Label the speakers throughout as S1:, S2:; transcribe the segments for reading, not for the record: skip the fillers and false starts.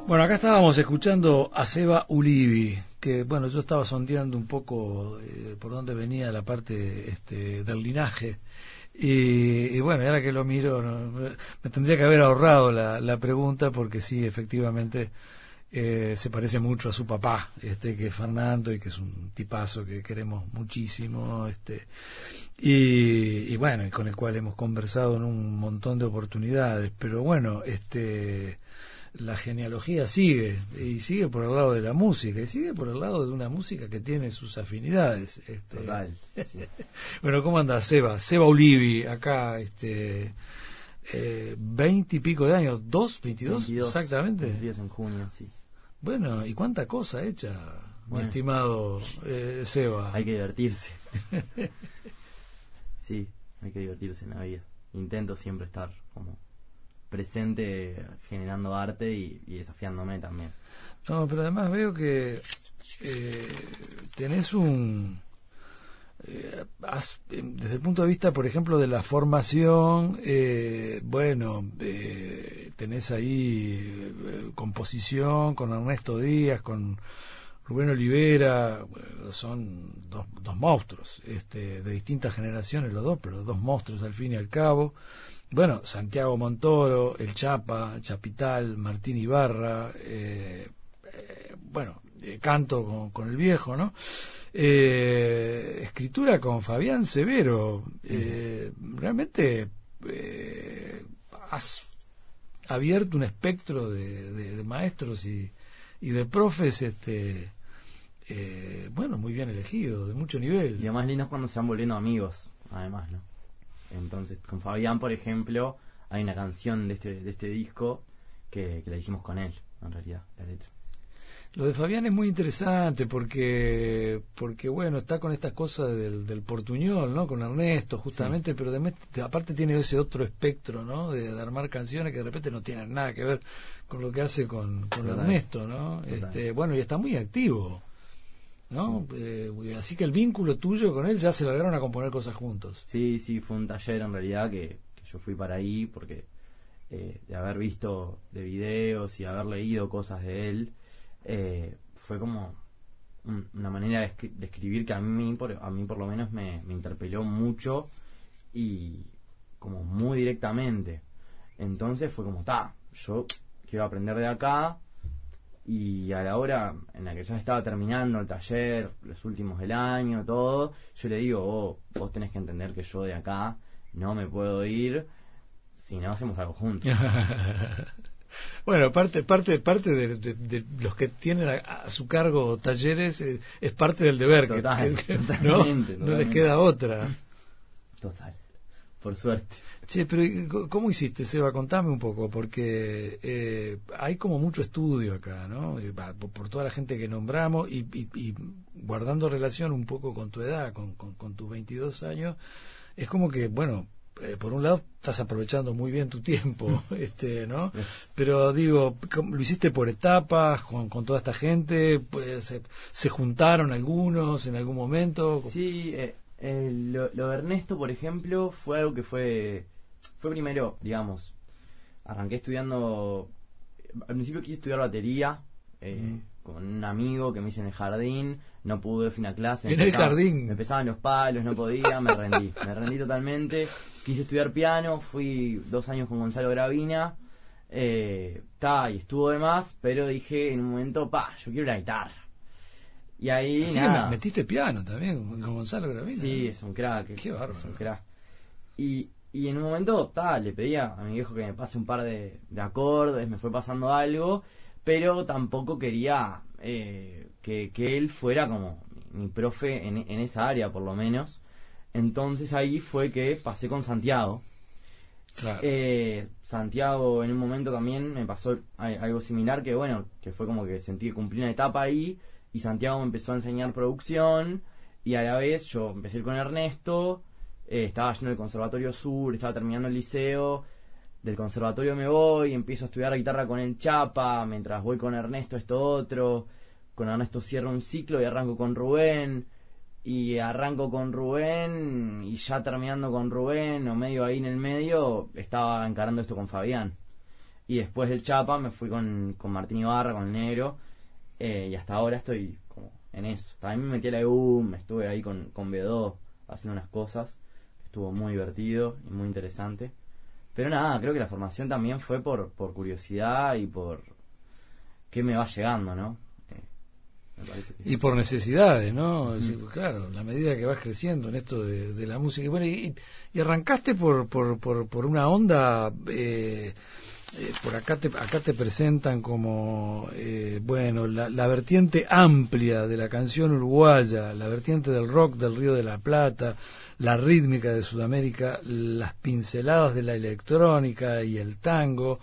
S1: Bueno, acá estábamos escuchando a Seba Ulivi, que bueno, yo estaba sondeando un poco por dónde venía la parte del linaje. Y bueno, ahora que lo miro, me tendría que haber ahorrado la pregunta, porque sí, efectivamente se parece mucho a su papá, que es Fernando, y que es un tipazo que queremos muchísimo, y bueno, y con el cual hemos conversado en un montón de oportunidades. Pero bueno, la genealogía sigue, y sigue por el lado de la música, y sigue por el lado de una música que tiene sus afinidades.
S2: Total, sí.
S1: Bueno, ¿cómo anda Seba? Seba Ulivi, acá, 20 y pico de años, ¿22? Exactamente.
S2: 22 en junio, sí.
S1: Bueno, ¿y cuánta cosa hecha, mi
S2: Bueno,
S1: estimado Seba?
S2: hay que divertirse. Sí, hay que divertirse en la vida. Intento siempre estar como presente, generando arte y desafiándome también.
S1: No, pero además veo que tenés desde el punto de vista, por ejemplo, de la formación, tenés ahí composición con Ernesto Díaz, con Rubén Olivera. Bueno, son dos monstruos, de distintas generaciones los dos, pero dos monstruos al fin y al cabo. Bueno, Santiago Montoro, El Chapa, Chapital, Martín Ibarra, canto con el viejo, ¿no? Escritura con Fabián Severo. Realmente has abierto un espectro de maestros y de profes, muy bien elegido, de mucho nivel.
S2: Y lo más lindo es cuando se van volviendo amigos, además, ¿no? Entonces, con Fabián, por ejemplo, hay una canción de este disco que la hicimos con él, en realidad, la letra.
S1: Lo de Fabián es muy interesante porque bueno, está con estas cosas del portuñol, ¿no? Con Ernesto, justamente, sí. Pero aparte tiene ese otro espectro, ¿no? De armar canciones que de repente no tienen nada que ver con lo que hace con Ernesto, ¿no? Bueno, y está muy activo, ¿no? Sí. Así que el vínculo tuyo con él, ya se largaron a componer cosas juntos.
S2: Sí, fue un taller en realidad que yo fui para ahí porque de haber visto de videos y haber leído cosas de él, fue como una manera de escribir que a mí por lo menos me interpeló mucho y como muy directamente. Entonces fue como, yo quiero aprender de acá. Y a la hora en la que ya estaba terminando el taller, los últimos del año, todo, yo le digo, vos tenés que entender que yo de acá no me puedo ir si no hacemos algo juntos.
S1: Bueno, parte de los que tienen a su cargo talleres, es parte del deber.
S2: Totalmente.
S1: No les queda otra.
S2: Total, por suerte.
S1: Che, pero ¿cómo hiciste, Seba? Contame un poco, porque hay como mucho estudio acá, ¿no? Por toda la gente que nombramos y guardando relación un poco con tu edad, con tus 22 años, es como que, bueno, por un lado estás aprovechando muy bien tu tiempo, ¿no? Pero digo, ¿lo hiciste por etapas con toda esta gente? Pues, ¿se juntaron algunos en algún momento?
S2: Sí, lo de Ernesto, por ejemplo, fue algo que fue primero, digamos, arranqué estudiando, al principio quise estudiar batería, con un amigo que me hice en el jardín, no pude, fui a una clase.
S1: ¿En el jardín?
S2: Me empezaban los palos, no podía, me rendí totalmente. Quise estudiar piano, fui 2 años con Gonzalo Gravina, y estuvo de más, pero dije en un momento, yo quiero la guitarra. Y ahí,
S1: así
S2: nada.
S1: Que metiste piano también con Gonzalo Gravina.
S2: Sí, es un crack.
S1: Qué bárbaro.
S2: Es un crack. Y en un momento, le pedía a mi viejo que me pase un par de acordes, me fue pasando algo, pero tampoco quería que él fuera como mi profe en esa área, por lo menos. Entonces ahí fue que pasé con Santiago.
S1: Claro.
S2: Santiago en un momento también me pasó algo similar, que fue como que sentí que cumplí una etapa ahí, y Santiago me empezó a enseñar producción, y a la vez yo empecé con Ernesto. Estaba yendo al Conservatorio Sur, estaba terminando el liceo. Del conservatorio me voy, empiezo a estudiar guitarra con el Chapa, mientras voy con Ernesto esto otro. Con Ernesto cierro un ciclo y arranco con Rubén. Y ya terminando con Rubén, o medio ahí en el medio, estaba encarando esto con Fabián. Y después del Chapa me fui con Martín Ibarra, con el Negro, y hasta ahora estoy como en eso. También me metí a la EUM, estuve ahí con B2 haciendo unas cosas, estuvo muy divertido y muy interesante. Pero nada, creo que la formación también fue por curiosidad y por qué me va llegando, ¿no? Me parece que
S1: y por necesidades, ¿no? Sí, pues claro, la medida que vas creciendo en esto de la música. Y bueno, y arrancaste por una onda, por acá te presentan como, bueno, la vertiente amplia de la canción uruguaya, la vertiente del rock del Río de la Plata, la rítmica de Sudamérica, las pinceladas de la electrónica y el tango.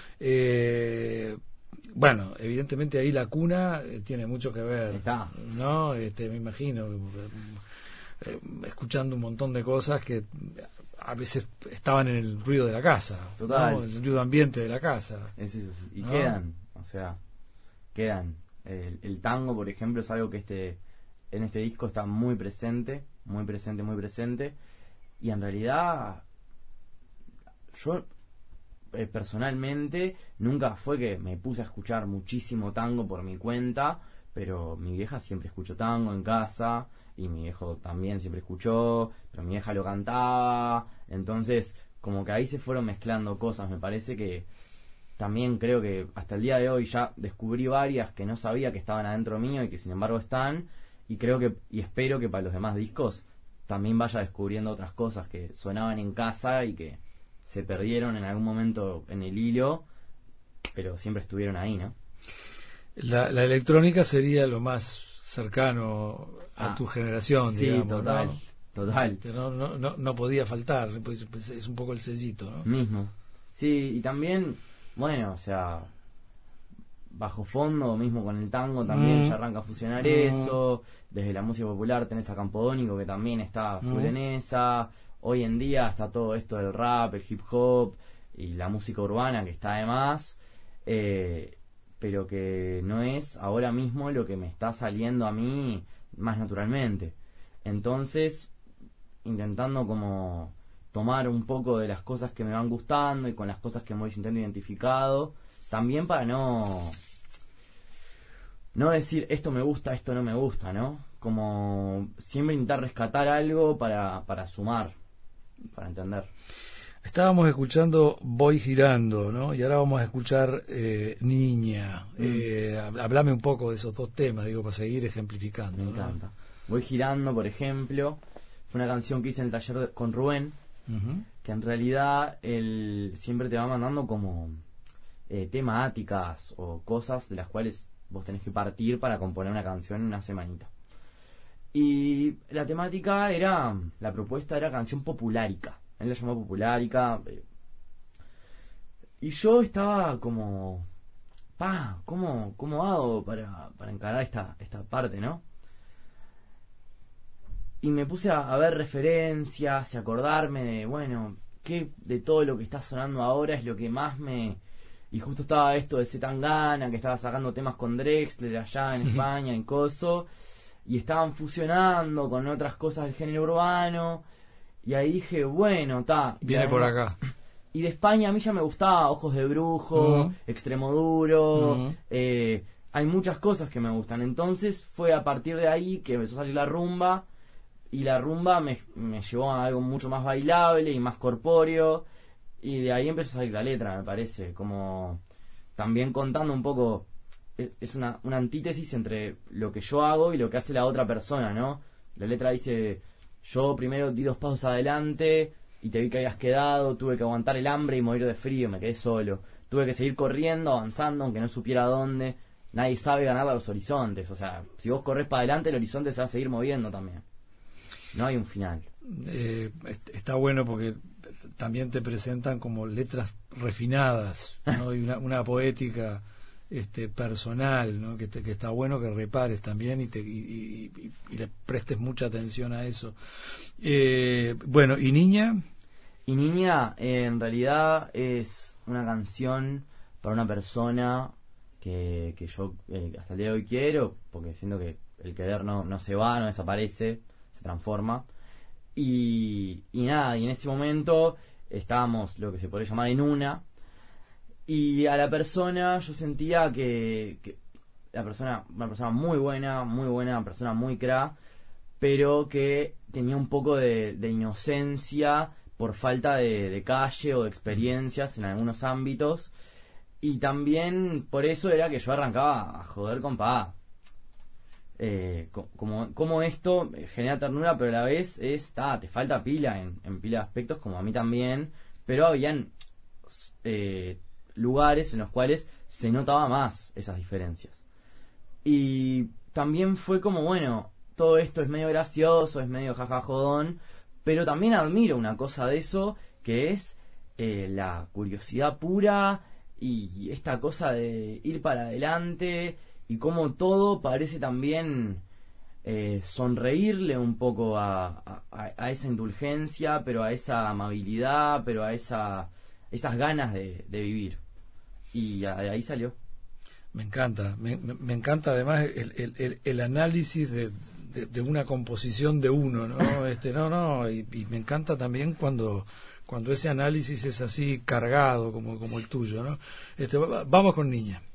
S1: Bueno, evidentemente ahí la cuna tiene mucho que ver,
S2: está,
S1: ¿no? Me imagino, escuchando un montón de cosas que a veces estaban en el ruido de la casa,
S2: total,
S1: ¿no? El ruido ambiente de la casa.
S2: es eso, sí. Y
S1: ¿no?
S2: quedan. El tango, por ejemplo, es algo que en este disco está muy presente, muy presente, muy presente. Y en realidad, yo personalmente nunca fue que me puse a escuchar muchísimo tango por mi cuenta, pero mi vieja siempre escuchó tango en casa y mi viejo también siempre escuchó, pero mi vieja lo cantaba, entonces como que ahí se fueron mezclando cosas. Me parece que también creo que hasta el día de hoy ya descubrí varias que no sabía que estaban adentro mío y que sin embargo están, y creo que, y espero que para los demás discos también vaya descubriendo otras cosas que sonaban en casa y que se perdieron en algún momento en el hilo, pero siempre estuvieron ahí, ¿no?
S1: La electrónica sería lo más cercano a tu generación,
S2: sí,
S1: digamos,
S2: total,
S1: ¿no?
S2: total.
S1: Que no podía faltar, pues es un poco el sellito, ¿no?
S2: Mismo. Sí, y también, bueno, o sea, bajo fondo, mismo con el tango, también ya arranca a fusionar eso. Desde la música popular tenés a Campodónico, que también está full en esa. Hoy en día está todo esto del rap, el hip hop y la música urbana, que está de más, pero que no es ahora mismo lo que me está saliendo a mí más naturalmente. Entonces, intentando como tomar un poco de las cosas que me van gustando y con las cosas que me voy sintiendo identificado, también para no decir esto me gusta, esto no me gusta, ¿no? Como siempre intentar rescatar algo para sumar, para entender.
S1: Estábamos escuchando Voy Girando, ¿no? Y ahora vamos a escuchar Niña. Hablame un poco de esos dos temas, digo, para seguir ejemplificando.
S2: Me encanta. Voy Girando, por ejemplo, fue una canción que hice en el taller con Rubén, que en realidad él siempre te va mandando como temáticas o cosas de las cuales vos tenés que partir para componer una canción en una semanita. Y la temática la propuesta era canción populárica. Él la llamó populárica. Y yo estaba como, ¿cómo hago para encarar esta parte, no? Y me puse a ver referencias y acordarme de, bueno, qué de todo lo que está sonando ahora es lo que más me... Y justo estaba esto de Zetangana, que estaba sacando temas con Drexler allá en España, en Coso, y estaban fusionando con otras cosas del género urbano, y ahí dije, bueno,
S1: viene por acá.
S2: Y de España a mí ya me gustaba Ojos de Brujo, Extremoduro, hay muchas cosas que me gustan. Entonces fue a partir de ahí que empezó a salir la rumba, y la rumba me llevó a algo mucho más bailable y más corpóreo, y de ahí empezó a salir la letra, me parece, como también contando un poco, es una antítesis entre lo que yo hago y lo que hace la otra persona, ¿no? La letra dice, yo primero di 2 pasos adelante y te vi que habías quedado, tuve que aguantar el hambre y morir de frío, me quedé solo, tuve que seguir corriendo, avanzando, aunque no supiera dónde, nadie sabe ganar a los horizontes, o sea, si vos corres para adelante el horizonte se va a seguir moviendo también, no hay un final.
S1: Está bueno porque también te presentan como letras refinadas, ¿no? Y una poética personal, ¿no? Que está bueno que repares también y le prestes mucha atención a eso. Bueno, ¿y Niña?
S2: Y Niña en realidad es una canción para una persona que yo hasta el día de hoy quiero, porque siento que el querer no se va, no desaparece, se transforma. Y nada, y en ese momento estábamos lo que se podría llamar en una, Y a la persona yo sentía que una persona muy buena, una persona muy cra, pero que tenía un poco de inocencia por falta de calle o de experiencias en algunos ámbitos. Y también por eso era que yo arrancaba a joder con pa. Como esto genera ternura, pero a la vez te falta pila en pila de aspectos, como a mí también. Pero habían lugares en los cuales se notaba más esas diferencias. Y también fue como, bueno, todo esto es medio gracioso, es medio jajajodón, pero también admiro una cosa de eso, que es la curiosidad pura y esta cosa de ir para adelante, y como todo parece también sonreírle un poco a esa indulgencia, pero a esa amabilidad, pero a esas ganas de vivir. Y ahí salió.
S1: Me encanta, me encanta además el análisis de una composición de uno, ¿no? Y me encanta también cuando ese análisis es así cargado como el tuyo, ¿no? Vamos con Niña.